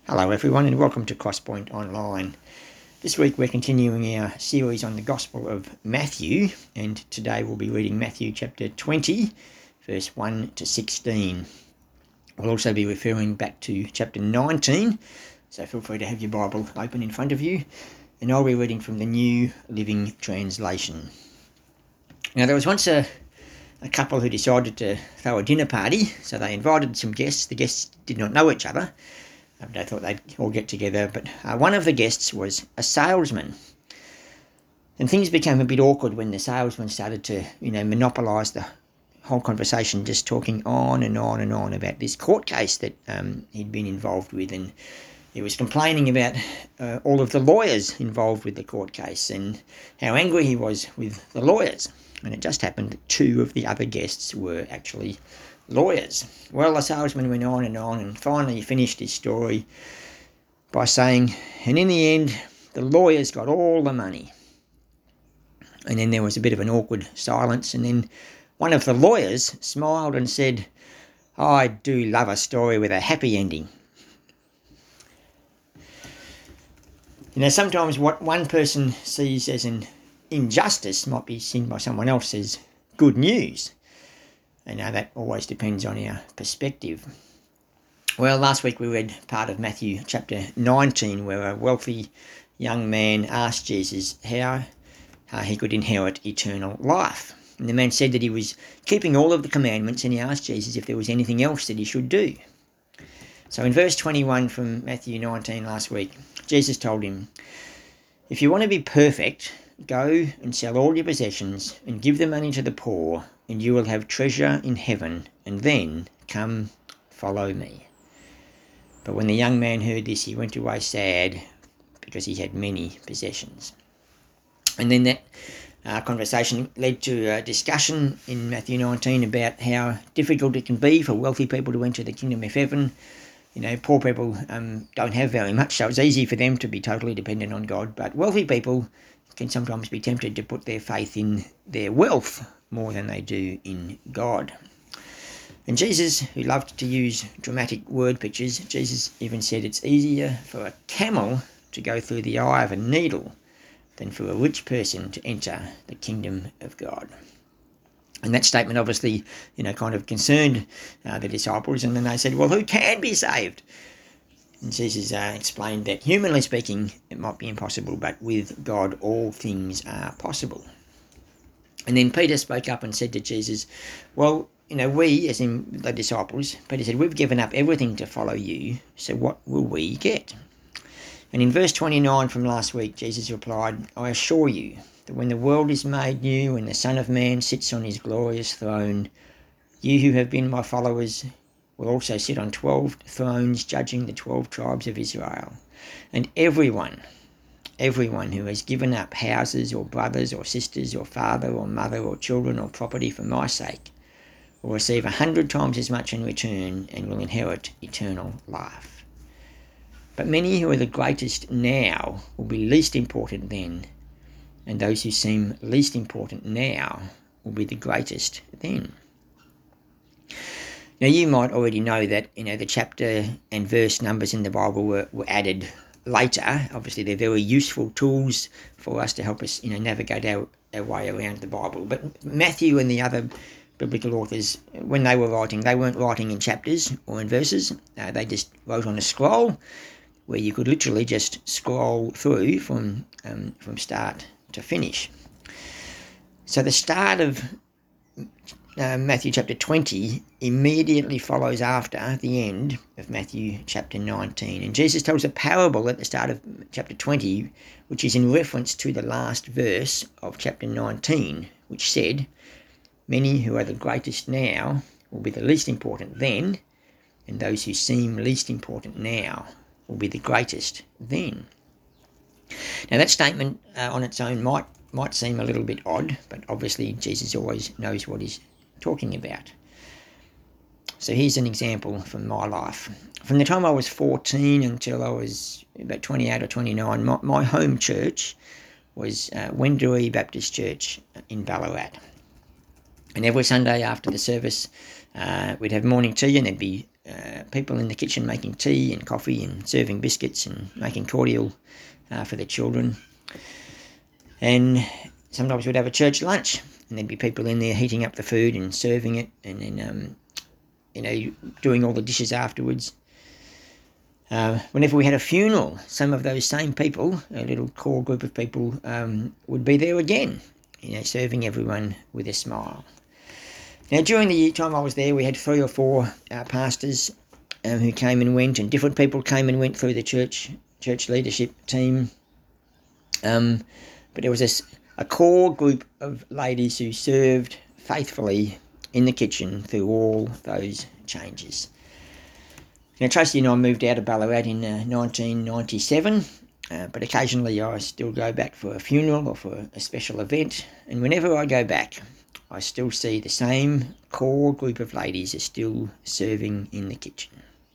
Hello everyone and welcome to Crosspoint Online. This week we're continuing our series on the Gospel of Matthew, and today we'll be reading Matthew chapter 20 verse 1 to 16. We'll also be referring back to chapter 19, so feel free to have your Bible open in front of you, and I'll be reading from the New Living Translation. Now there was once a couple who decided to throw a dinner party, so they invited some guests. The guests did not know each other. They thought they'd all get together, but one of the guests was a salesman. And things became a bit awkward when the salesman started to, monopolise the whole conversation, just talking on and on and on about this court case that he'd been involved with. And he was complaining about all of the lawyers involved with the court case and how angry he was with the lawyers. And it just happened that two of the other guests were actually lawyers. Well, the salesman went on and finally finished his story by saying, and in the end, the lawyers got all the money. And then there was a bit of an awkward silence, and then one of the lawyers smiled and said, "I do love a story with a happy ending." Sometimes what one person sees as an injustice might be seen by someone else as good news. And that always depends on our perspective. Well, last week we read part of Matthew chapter 19, where a wealthy young man asked Jesus how he could inherit eternal life. And the man said that he was keeping all of the commandments, and he asked Jesus if there was anything else that he should do. So in verse 21 from Matthew 19 last week, Jesus told him, "If you want to be perfect, go and sell all your possessions and give the money to the poor, and you will have treasure in heaven, and then come follow me." But when the young man heard this, he went away sad, because he had many possessions. And then that conversation led to a discussion in Matthew 19 about how difficult it can be for wealthy people to enter the kingdom of heaven. Poor people don't have very much, so it's easy for them to be totally dependent on God, but wealthy people can sometimes be tempted to put their faith in their wealth more than they do in God. And Jesus, who loved to use dramatic word pictures, Jesus even said it's easier for a camel to go through the eye of a needle than for a rich person to enter the kingdom of God. And that statement obviously, kind of concerned the disciples, and then they said, well, who can be saved? And Jesus explained that humanly speaking, it might be impossible, but with God all things are possible. And then Peter spoke up and said to Jesus, well, we, as in the disciples, Peter said, we've given up everything to follow you, so what will we get? And in verse 29 from last week, Jesus replied, I assure you that when the world is made new and the Son of Man sits on his glorious throne, you who have been my followers will also sit on 12 thrones judging the 12 tribes of Israel. And everyone who has given up houses or brothers or sisters or father or mother or children or property for my sake will receive 100 times as much in return and will inherit eternal life. But many who are the greatest now will be least important then, and those who seem least important now will be the greatest then. Now, you might already know that, the chapter and verse numbers in the Bible were added later. Obviously, they're very useful tools for us to help us, navigate our way around the Bible. But Matthew and the other biblical authors, when they were writing, they weren't writing in chapters or in verses. They just wrote on a scroll where you could literally just scroll through from start to finish. So the start of Matthew chapter 20 immediately follows after the end of Matthew chapter 19. And Jesus tells a parable at the start of chapter 20, which is in reference to the last verse of chapter 19, which said, many who are the greatest now will be the least important then, and those who seem least important now will be the greatest then. Now that statement on its own might seem a little bit odd, but obviously Jesus always knows what he's talking about. So here's an example from my life. From the time I was 14 until I was about 28 or 29, my home church was Wendouree Baptist Church in Ballarat. And every Sunday after the service, we'd have morning tea, and there'd be people in the kitchen making tea and coffee and serving biscuits and making cordial for the children. And sometimes we'd have a church lunch, and there'd be people in there heating up the food and serving it, and then doing all the dishes afterwards. Whenever we had a funeral, some of those same people, a little core group of people, would be there again, serving everyone with a smile. Now, during the time I was there, we had 3 or 4 pastors who came and went, and different people came and went through the church leadership team. But there was a core group of ladies who served faithfully in the kitchen through all those changes. Now, Tracy and I moved out of Ballarat in 1997, but occasionally I still go back for a funeral or for a special event, and whenever I go back, I still see the same core group of ladies are still serving in the kitchen.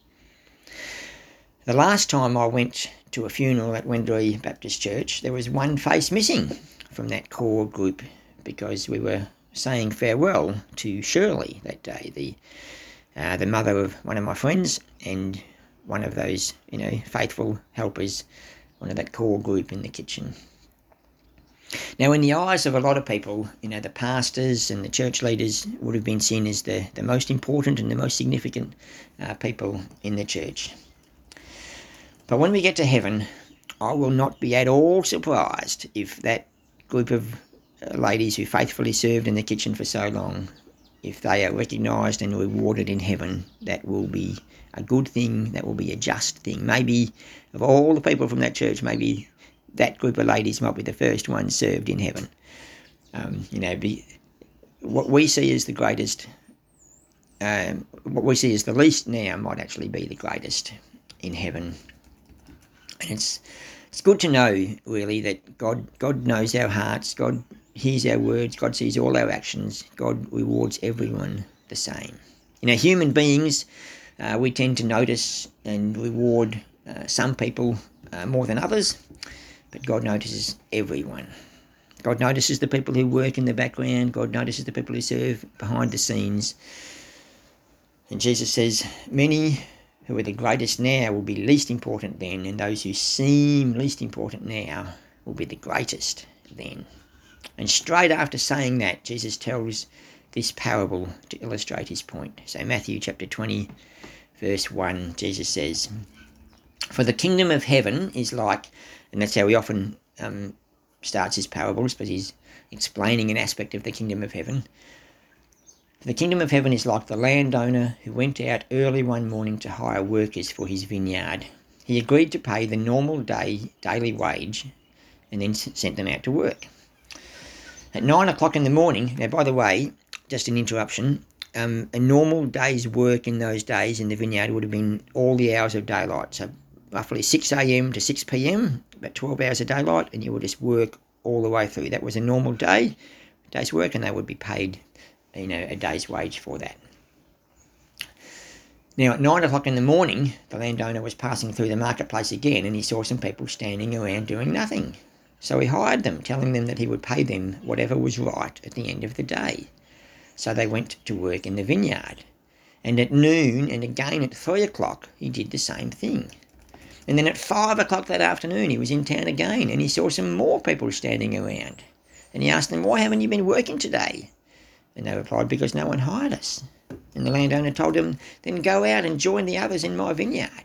The last time I went to a funeral at Wendree Baptist Church, there was one face missing from that core group because we were saying farewell to Shirley that day, the mother of one of my friends and one of those, faithful helpers, one of that core group in the kitchen. Now, in the eyes of a lot of people, the pastors and the church leaders would have been seen as the most important and the most significant people in the church. But when we get to heaven, I will not be at all surprised if that group of ladies who faithfully served in the kitchen for so long, if they are recognised and rewarded in heaven. That will be a good thing, that will be a just thing. Maybe of all the people from that church, maybe that group of ladies might be the first ones served in heaven. What we see as the greatest, what we see as the least now might actually be the greatest in heaven. And it's good to know, really, that God knows our hearts, God hears our words, God sees all our actions, God rewards everyone the same. Human beings, we tend to notice and reward some people more than others, but God notices everyone. God notices the people who work in the background. God notices the people who serve behind the scenes. And Jesus says, many who are the greatest now will be least important then, and those who seem least important now will be the greatest then. And straight after saying that, Jesus tells this parable to illustrate his point. So Matthew chapter 20, verse 1, Jesus says, "For the kingdom of heaven is like," and that's how he often starts his parables, but he's explaining an aspect of the kingdom of heaven. "For the kingdom of heaven is like the landowner who went out early one morning to hire workers for his vineyard. He agreed to pay the normal daily wage and then sent them out to work. At 9 o'clock in the morning," now by the way, just an interruption, a normal day's work in those days in the vineyard would have been all the hours of daylight, so roughly 6 a.m. to 6 p.m, about 12 hours of daylight, and you would just work all the way through. That was a normal day's work, and they would be paid, a day's wage for that. Now, at 9 o'clock in the morning, the landowner was passing through the marketplace again, and he saw some people standing around doing nothing. So he hired them, telling them that he would pay them whatever was right at the end of the day. So they went to work in the vineyard. And at noon, and again at 3 o'clock, he did the same thing. And then at 5 o'clock that afternoon, he was in town again, and he saw some more people standing around. And he asked them, "Why haven't you been working today?" And they replied, "Because no one hired us." And the landowner told them, "Then go out and join the others in my vineyard."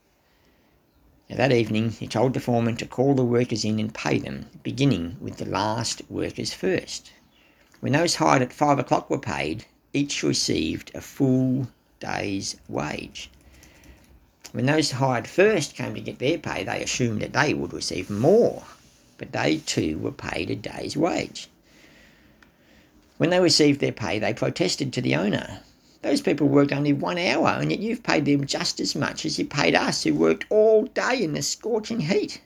Now that evening, he told the foreman to call the workers in and pay them, beginning with the last workers first. When those hired at 5 o'clock were paid, each received a full day's wage. When those hired first came to get their pay, they assumed that they would receive more, but they too were paid a day's wage. When they received their pay, they protested to the owner. "Those people worked only 1 hour, and yet you've paid them just as much as you paid us, who worked all day in the scorching heat."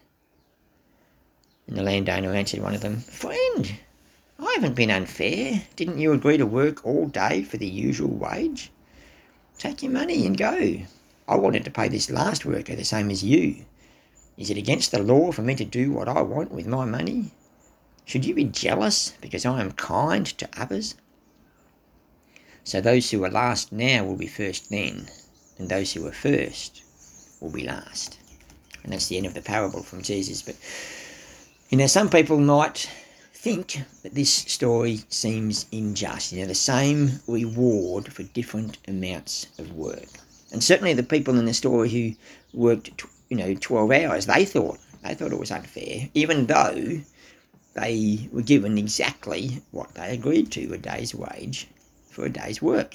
And the landowner answered one of them, "Friend, I haven't been unfair. Didn't you agree to work all day for the usual wage? Take your money and go. I wanted to pay this last worker the same as you. Is it against the law for me to do what I want with my money? Should you be jealous because I am kind to others? So those who are last now will be first then, and those who are first will be last. And that's the end of the parable from Jesus. But, some people might think that this story seems unjust. The same reward for different amounts of work. And certainly the people in the story who worked, 12 hours, they thought it was unfair, even though they were given exactly what they agreed to, a day's wage for a day's work.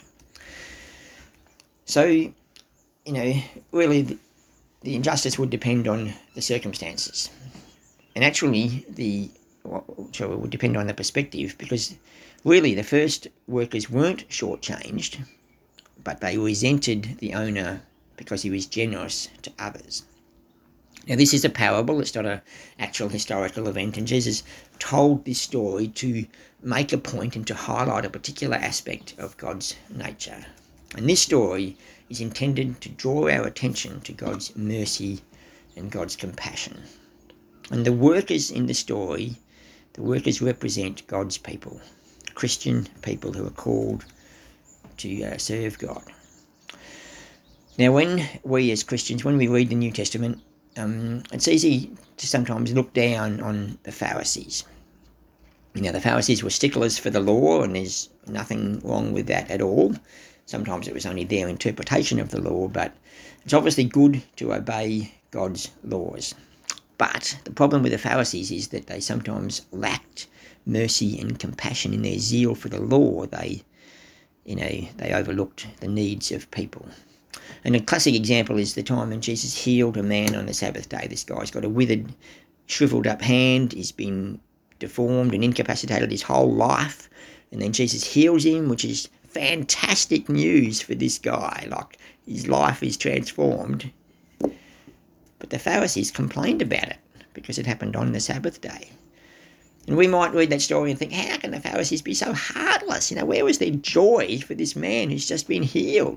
So, really the injustice would depend on the circumstances. And actually it would depend on the perspective, because really the first workers weren't shortchanged, but they resented the owner because he was generous to others. Now, this is a parable. It's not an actual historical event, and Jesus told this story to make a point and to highlight a particular aspect of God's nature. And this story is intended to draw our attention to God's mercy and God's compassion. And the workers in the story, the workers represent God's people, Christian people who are called to serve God. Now, when we as Christians, when we read the New Testament, it's easy to sometimes look down on the Pharisees. The Pharisees were sticklers for the law, and there's nothing wrong with that at all. Sometimes it was only their interpretation of the law, but it's obviously good to obey God's laws. But the problem with the Pharisees is that they sometimes lacked mercy and compassion in their zeal for the law. They overlooked the needs of people. And a classic example is the time when Jesus healed a man on the Sabbath day. This guy's got a withered, shriveled up hand. He's been deformed and incapacitated his whole life. And then Jesus heals him, which is fantastic news for this guy. Like, his life is transformed. But the Pharisees complained about it because it happened on the Sabbath day. And we might read that story and think, how can the Pharisees be so heartless? Where was their joy for this man who's just been healed?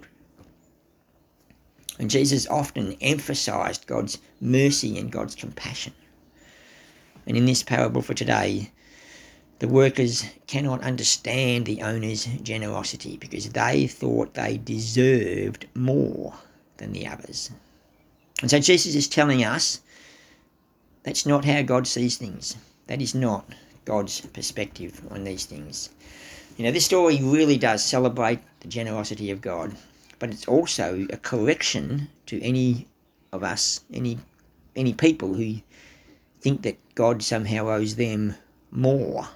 And Jesus often emphasised God's mercy and God's compassion. And in this parable for today, the workers cannot understand the owner's generosity because they thought they deserved more than the others. And so Jesus is telling us that's not how God sees things. That is not God's perspective on these things. This story really does celebrate the generosity of God, but it's also a correction to any of us, any people who think that God somehow owes them more.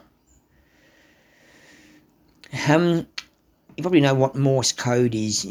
You probably know what Morse code is,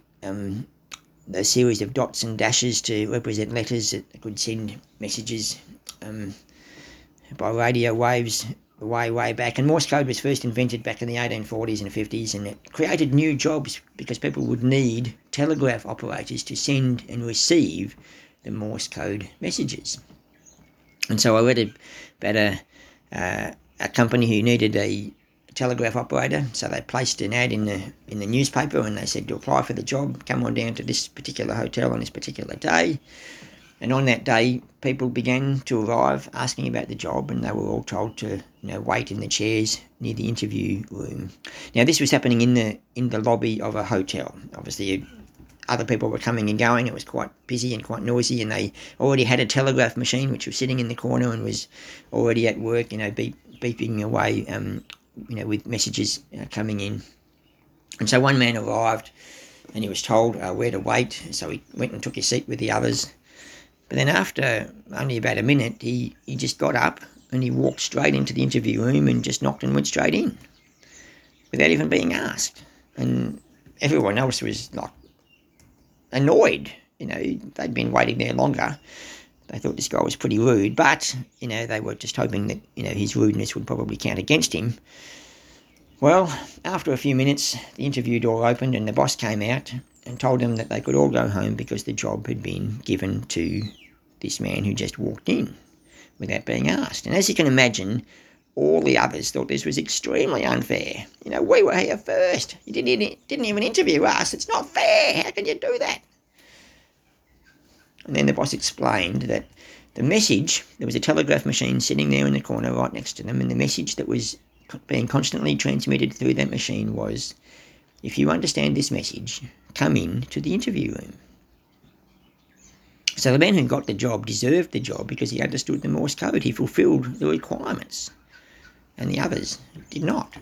a series of dots and dashes to represent letters that could send messages by radio waves way back. And Morse code was first invented back in the 1840s and 50s, and it created new jobs because people would need telegraph operators to send and receive the Morse code messages. And so I read about a company who needed a telegraph operator, so they placed an ad in the newspaper, and they said, to apply for the job, come on down to this particular hotel on this particular day. And on that day, people began to arrive asking about the job, and they were all told to wait in the chairs near the interview room. Now, this was happening in the lobby of a hotel. Obviously, other people were coming and going. It was quite busy and quite noisy, and they already had a telegraph machine which was sitting in the corner and was already at work, beeping away, with messages coming in. And so one man arrived, and he was told where to wait. So he went and took his seat with the others. But then after only about a minute, he just got up and he walked straight into the interview room and just knocked and went straight in without even being asked. And everyone else was like annoyed. They'd been waiting there longer. They thought this guy was pretty rude, but, they were just hoping that, his rudeness would probably count against him. Well, after a few minutes, the interview door opened and the boss came out and told them that they could all go home because the job had been given to this man who just walked in without being asked. And as you can imagine, all the others thought this was extremely unfair. We were here first. You didn't even interview us. It's not fair. How can you do that? And then the boss explained that the message, there was a telegraph machine sitting there in the corner right next to them, and the message that was being constantly transmitted through that machine was, if you understand this message, come in to the interview room. So the man who got the job deserved the job because he understood the Morse code. He fulfilled the requirements, and the others did not.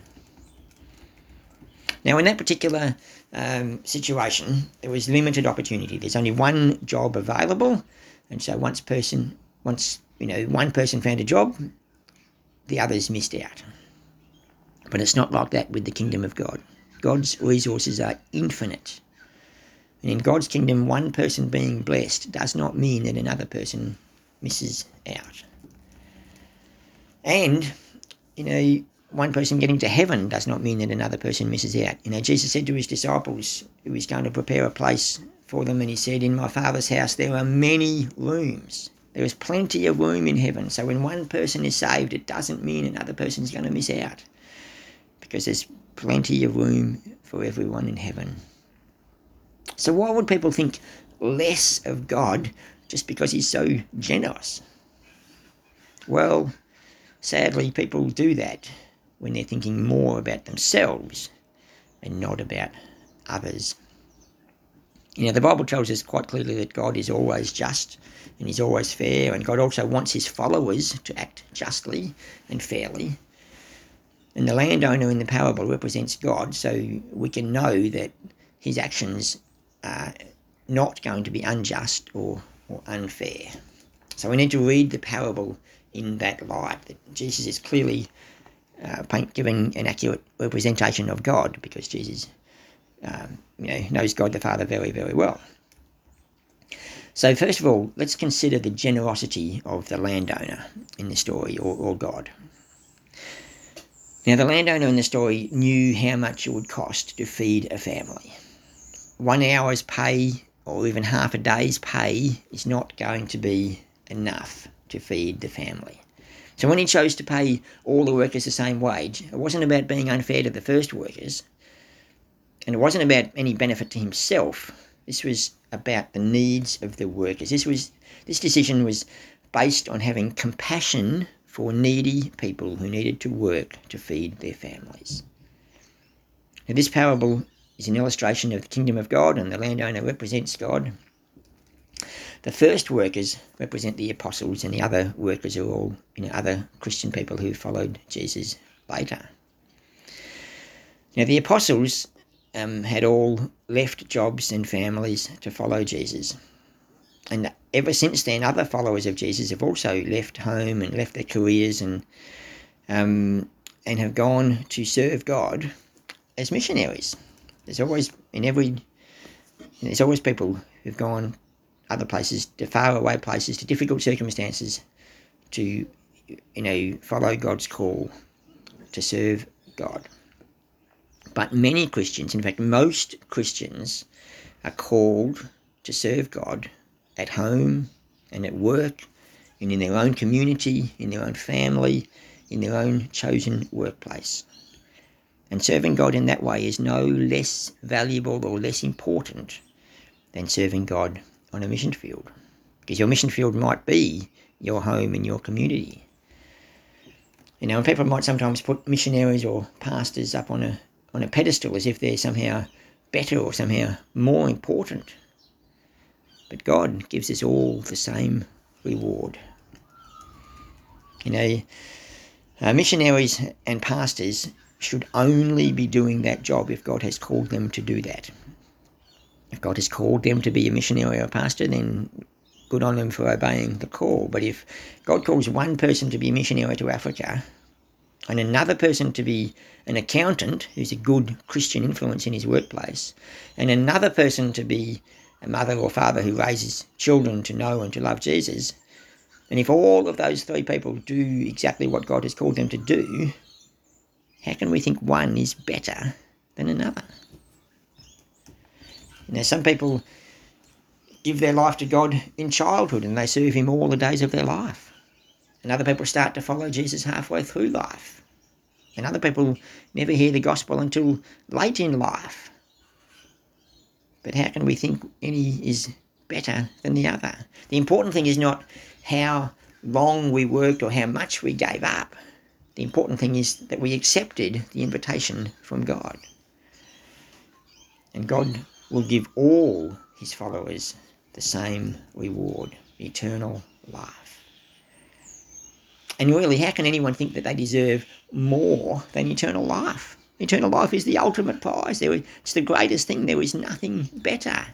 Now, in that particular situation, there was limited opportunity. There's only one job available, and so once one person found a job, the others missed out. But it's not like that with the kingdom of God. God's resources are infinite. And in God's kingdom, one person being blessed does not mean that another person misses out. And, one person getting to heaven does not mean that another person misses out. Jesus said to his disciples he was going to prepare a place for them, and he said, in my Father's house there are many rooms. There is plenty of room in heaven. So when one person is saved, it doesn't mean another person is going to miss out, because there's plenty of room for everyone in heaven. So why would people think less of God just because he's so generous? Well, sadly, people do that when they're thinking more about themselves and not about others. The Bible tells us quite clearly that God is always just and he's always fair, and God also wants his followers to act justly and fairly. And the landowner in the parable represents God, so we can know that his actions are not going to be unjust or unfair. So we need to read the parable in that light, that Jesus is clearly giving an accurate representation of God, because Jesus knows God the Father very, very well. So first of all, let's consider the generosity of the landowner in the story, or God. Now, the landowner in the story knew how much it would cost to feed a family. 1 hour's pay or even half a day's pay is not going to be enough to feed the family. So when he chose to pay all the workers the same wage, it wasn't about being unfair to the first workers, and it wasn't about any benefit to himself. This was about the needs of the workers. This decision was based on having compassion for needy people who needed to work to feed their families. Now, this parable is an illustration of the kingdom of God, and the landowner represents God. The first workers represent the apostles, and the other workers are all other Christian people who followed Jesus later. Now, the apostles had all left jobs and families to follow Jesus. And ever since then, other followers of Jesus have also left home and left their careers and have gone to serve God as missionaries. There's always people who've gone other places, to faraway places, to difficult circumstances, to follow God's call to serve God. But many Christians, in fact most Christians, are called to serve God at home and at work and in their own community, in their own family, in their own chosen workplace. And serving God in that way is no less valuable or less important than serving God on a mission field, because your mission field might be your home and your community. And people might sometimes put missionaries or pastors up on a pedestal as if they're somehow better or somehow more important. But God gives us all the same reward. Missionaries and pastors should only be doing that job if God has called them to do that. If God has called them to be a missionary or a pastor, then good on them for obeying the call. But if God calls one person to be a missionary to Africa and another person to be an accountant who's a good Christian influence in his workplace, and another person to be a mother or father who raises children to know and to love Jesus, and if all of those three people do exactly what God has called them to do, how can we think one is better than another? Some people give their life to God in childhood and they serve him all the days of their life. And other people start to follow Jesus halfway through life. And other people never hear the gospel until late in life. But how can we think any is better than the other? The important thing is not how long we worked or how much we gave up. The important thing is that we accepted the invitation from God. And God will give all his followers the same reward, eternal life. And really, how can anyone think that they deserve more than eternal life? Eternal life is the ultimate prize. It's the greatest thing. There is nothing better.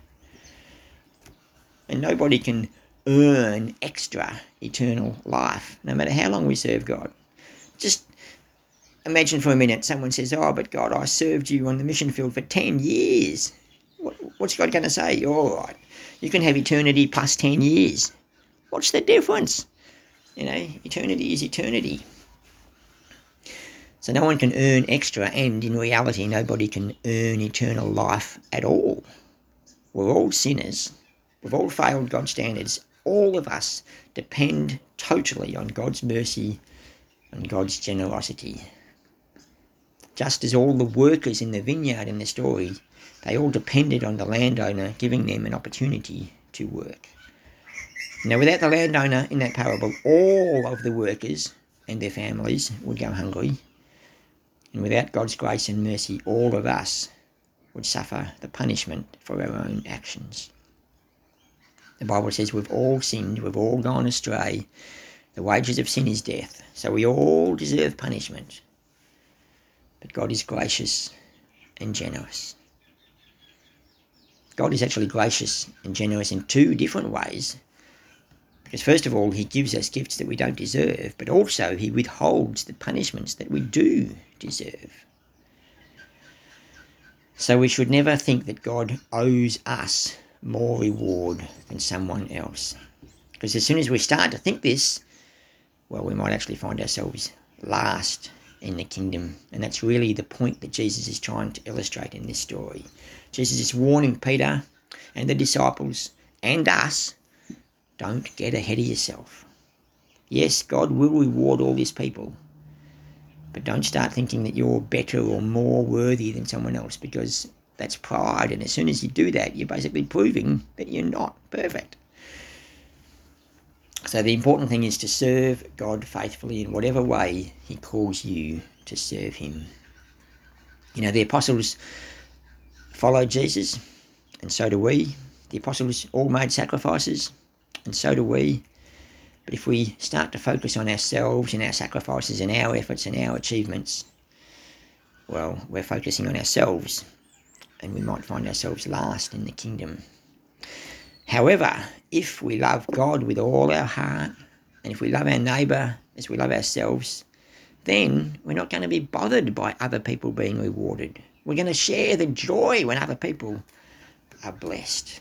And nobody can earn extra eternal life, no matter how long we serve God. Just imagine for a minute someone says, "Oh, but God, I served you on the mission field for 10 years. What's God going to say? All right, you can have eternity plus 10 years. What's the difference? Eternity is eternity." So no one can earn extra, and in reality, nobody can earn eternal life at all. We're all sinners. We've all failed God's standards. All of us depend totally on God's mercy and God's generosity. Just as all the workers in the vineyard in the story, they all depended on the landowner giving them an opportunity to work. Now, without the landowner in that parable, all of the workers and their families would go hungry. And without God's grace and mercy, all of us would suffer the punishment for our own actions. The Bible says we've all sinned, we've all gone astray. The wages of sin is death. So we all deserve punishment. But God is gracious and generous. God is actually gracious and generous in two different ways. Because first of all, he gives us gifts that we don't deserve, but also he withholds the punishments that we do deserve. So we should never think that God owes us more reward than someone else. Because as soon as we start to think this, well, we might actually find ourselves last in the kingdom. And that's really the point that Jesus is trying to illustrate in this story. Jesus is warning Peter and the disciples and us, don't get ahead of yourself. Yes, God will reward all these people, but don't start thinking that you're better or more worthy than someone else, because that's pride. And as soon as you do that, you're basically proving that you're not perfect. So the important thing is to serve God faithfully in whatever way he calls you to serve him. The apostles followed Jesus, and so do we. The apostles all made sacrifices, and so do we. But if we start to focus on ourselves and our sacrifices and our efforts and our achievements, well, we're focusing on ourselves, and we might find ourselves last in the kingdom. However, if we love God with all our heart, and if we love our neighbour as we love ourselves, then we're not going to be bothered by other people being rewarded. We're going to share the joy when other people are blessed.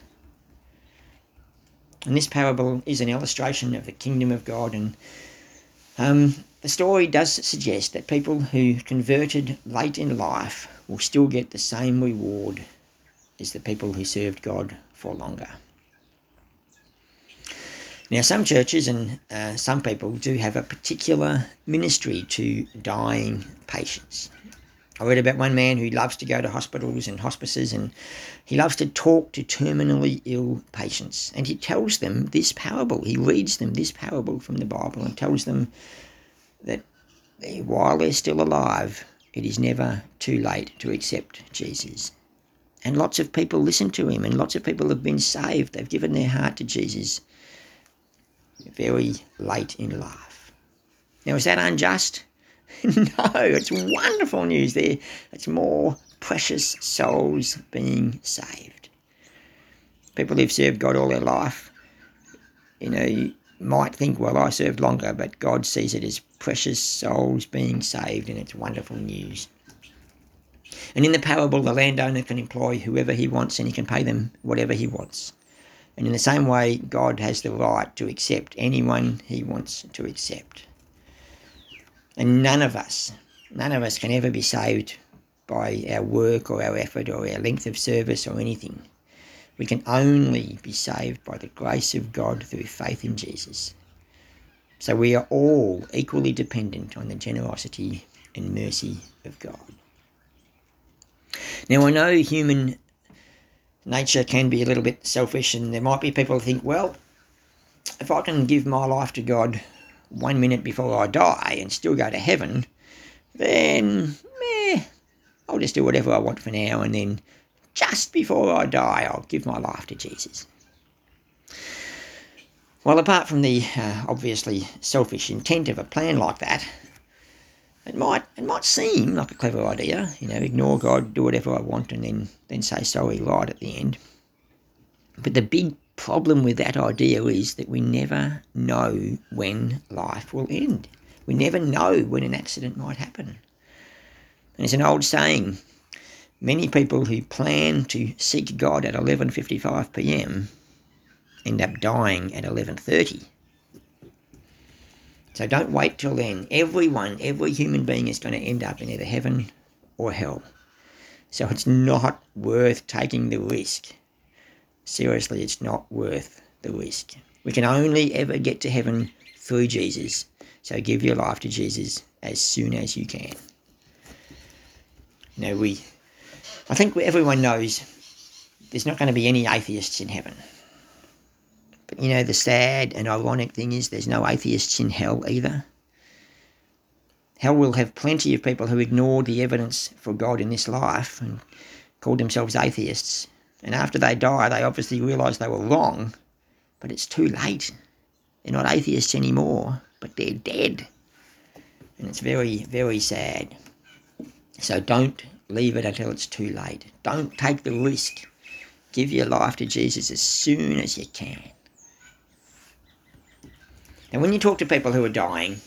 And this parable is an illustration of the kingdom of God, and the story does suggest that people who converted late in life will still get the same reward as the people who served God for longer. Now, some churches and some people do have a particular ministry to dying patients. I read about one man who loves to go to hospitals and hospices, and he loves to talk to terminally ill patients. And he tells them this parable. He reads them this parable from the Bible and tells them that while they're still alive, it is never too late to accept Jesus. And lots of people listen to him, and lots of people have been saved. They've given their heart to Jesus very late in life. Now, is that unjust? No, it's wonderful news there. It's more precious souls being saved. People who've served God all their life, you might think, well, I served longer, but God sees it as precious souls being saved, and it's wonderful news. And in the parable, the landowner can employ whoever he wants, and he can pay them whatever he wants. And in the same way, God has the right to accept anyone he wants to accept. And none of us can ever be saved by our work or our effort or our length of service or anything. We can only be saved by the grace of God through faith in Jesus. So we are all equally dependent on the generosity and mercy of God. Now, I know human nature can be a little bit selfish, and there might be people who think, well, if I can give my life to God 1 minute before I die and still go to heaven, then I'll just do whatever I want for now, and then just before I die, I'll give my life to Jesus. Well, apart from the obviously selfish intent of a plan like that, it might seem like a clever idea, ignore God, do whatever I want, and then say sorry right at the end. But the big problem with that idea is that we never know when life will end. We never know when an accident might happen. And it's an old saying, many people who plan to seek God at 11:55 p.m. end up dying at 11:30. So don't wait till then. Every human being is going to end up in either heaven or hell. So it's not worth taking the risk. Seriously, it's not worth the risk. We can only ever get to heaven through Jesus. So give your life to Jesus as soon as you can. I think everyone knows there's not going to be any atheists in heaven. But the sad and ironic thing is there's no atheists in hell either. Hell will have plenty of people who ignored the evidence for God in this life and called themselves atheists. And after they die, they obviously realise they were wrong, but it's too late. They're not atheists anymore, but they're dead. And it's very, very sad. So don't leave it until it's too late. Don't take the risk. Give your life to Jesus as soon as you can. And when you talk to people who are dying,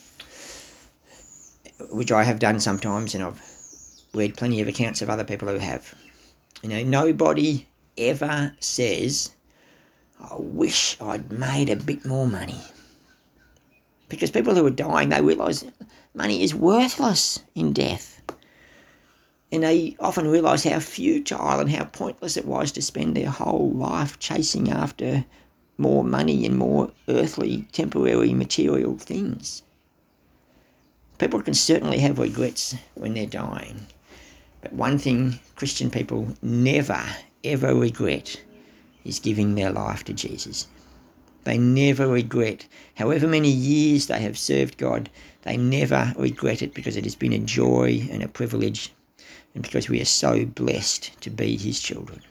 which I have done sometimes, and I've read plenty of accounts of other people who have, nobody ever says, I wish I'd made a bit more money. Because people who are dying, they realise money is worthless in death. And they often realise how futile and how pointless it was to spend their whole life chasing after more money and more earthly, temporary, material things. People can certainly have regrets when they're dying. But one thing Christian people never, ever regret is giving their life to Jesus. They never regret. However many years they have served God, they never regret it because it has been a joy and a privilege and because we are so blessed to be his children.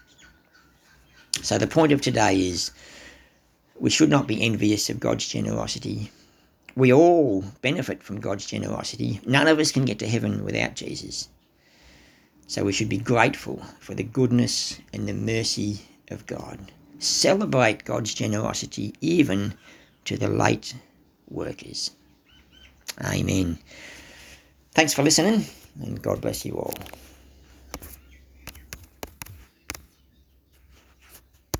So the point of today is we should not be envious of God's generosity. We all benefit from God's generosity. None of us can get to heaven without Jesus. So we should be grateful for the goodness and the mercy of God. Celebrate God's generosity even to the late workers. Amen. Thanks for listening, and God bless you all.